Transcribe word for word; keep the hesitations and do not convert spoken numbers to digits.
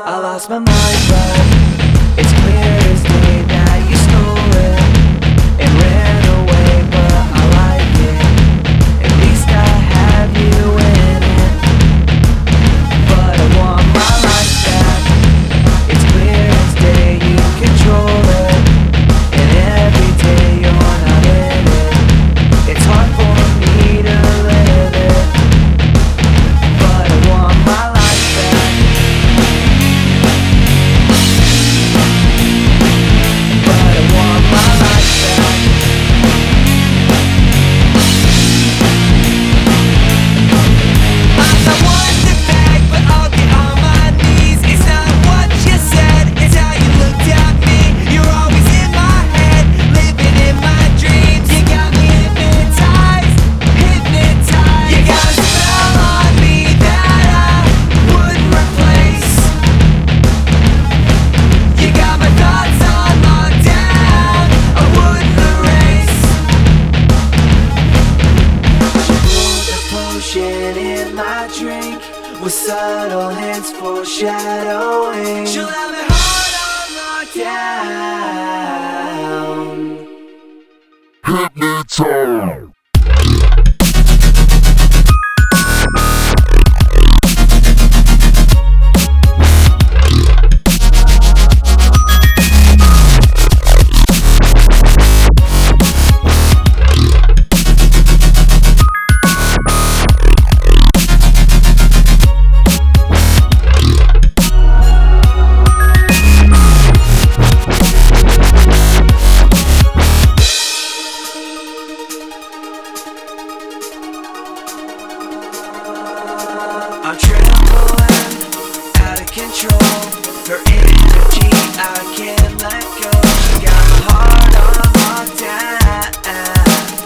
I lost my mind, but it's clear as day that you stole it and ran away, but I like it. At least I have you in it, but I want my life back. It's clear as day you control it, and every day you're not in it. It's hard for me to live it, but I want my life back. But I want my life back. I'm not one to beg, but I'll get on my knees. It's not what you said, it's how you looked at me. You're always in my head, living in my dreams. You got me hypnotized, hypnotized. You got a spell on me that I wouldn't replace. You got my thoughts on lockdown, I wouldn't erase. She poured the potion in my drink with subtle hints foreshadowing. She'll have my heart on lockdown. Hypnotized. I'm trembling, out of control. Her energy I can't let go. She got my heart on lockdown.